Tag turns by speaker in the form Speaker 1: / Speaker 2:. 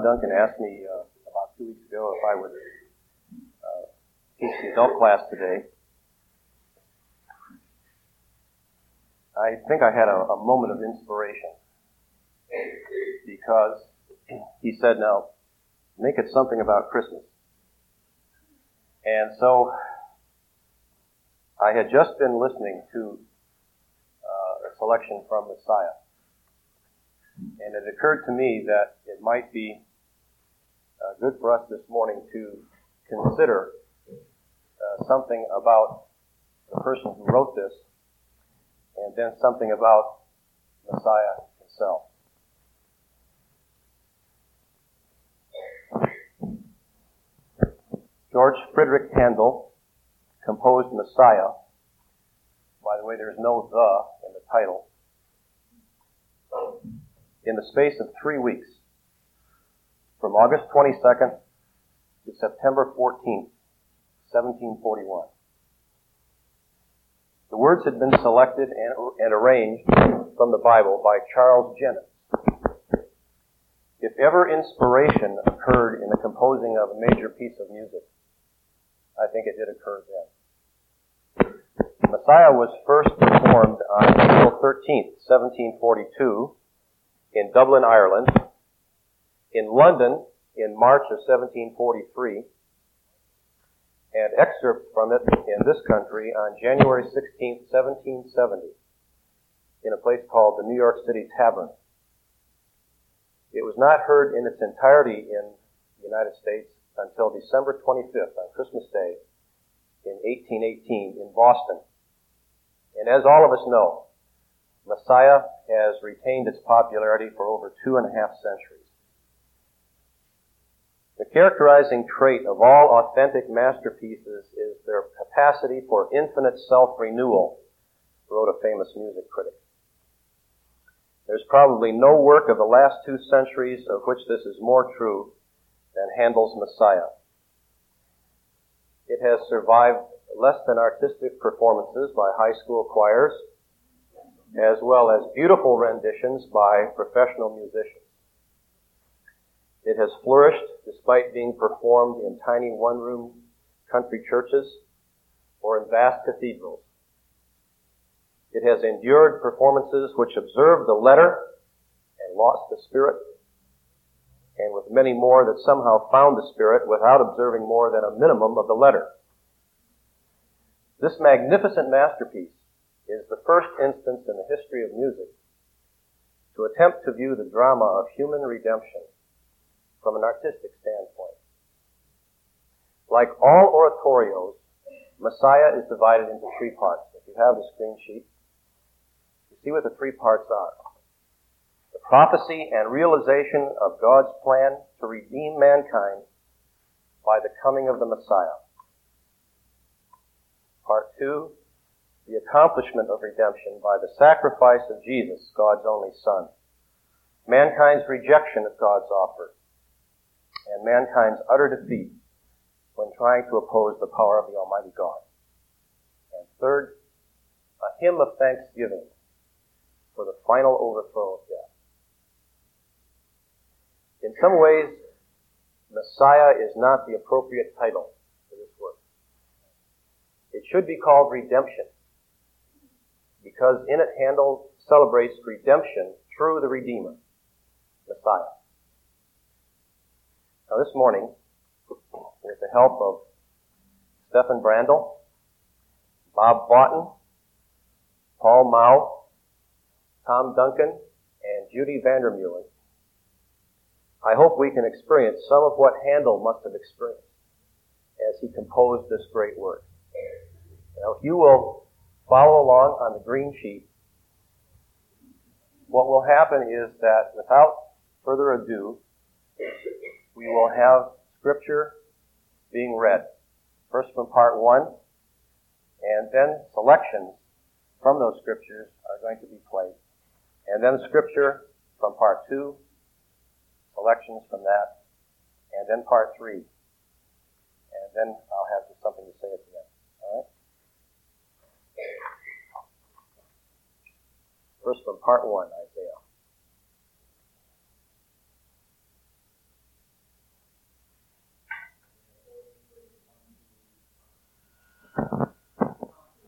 Speaker 1: Tom Duncan asked me about 2 weeks ago if I would teach the adult class today. I think I had a moment of inspiration because he said, now, make it something about Christmas. And so I had just been listening to a selection from Messiah. And it occurred to me that it might be good for us this morning to consider something about the person who wrote this, and then something about Messiah himself. George Friedrich Handel composed Messiah. By the way, there's no "the" in the title. In the space of 3 weeks, from August 22nd to September 14th, 1741. The words had been selected and arranged from the Bible by Charles Jennens. If ever inspiration occurred in the composing of a major piece of music, I think it did occur then. Messiah was first performed on April 13th, 1742, in Dublin, Ireland, in London in March of 1743, and excerpts from it in this country on January 16th, 1770, in a place called the New York City Tavern. It was not heard in its entirety in the United States until December 25th, on Christmas Day, in 1818, in Boston. And as all of us know, Messiah has retained its popularity for over 2.5 centuries. The characterizing trait of all authentic masterpieces is their capacity for infinite self-renewal, wrote a famous music critic. There's probably no work of the last 2 centuries of which this is more true than Handel's Messiah. It has survived less than artistic performances by high school choirs, as well as beautiful renditions by professional musicians. It has flourished despite being performed in tiny one-room country churches or in vast cathedrals. It has endured performances which observed the letter and lost the spirit, and with many more that somehow found the spirit without observing more than a minimum of the letter. This magnificent masterpiece is the first instance in the history of music to attempt to view the drama of human redemption from an artistic standpoint. Like all oratorios, Messiah is divided into 3 parts. If you have the screen sheet, you see what the 3 parts are. The prophecy and realization of God's plan to redeem mankind by the coming of the Messiah. Part 2, the accomplishment of redemption by the sacrifice of Jesus, God's only Son. Mankind's rejection of God's offer, and mankind's utter defeat when trying to oppose the power of the Almighty God. And third, a hymn of thanksgiving for the final overthrow of death. In some ways, Messiah is not the appropriate title for this work. It should be called Redemption, because in it Handel celebrates redemption through the Redeemer, Messiah. Now this morning, with the help of Stephen Brandel, Bob Vaughton, Paul Mao, Tom Duncan, and Judy Vandermeulen, I hope we can experience some of what Handel must have experienced as he composed this great work. Now, if you will follow along on the green sheet, what will happen is that without further ado, we will have Scripture being read. First from Part 1, and then selections from those Scriptures are going to be played. And then Scripture from Part 2, selections from that, and then Part 3. And then I'll have just something to say at the end. All right? First from Part 1.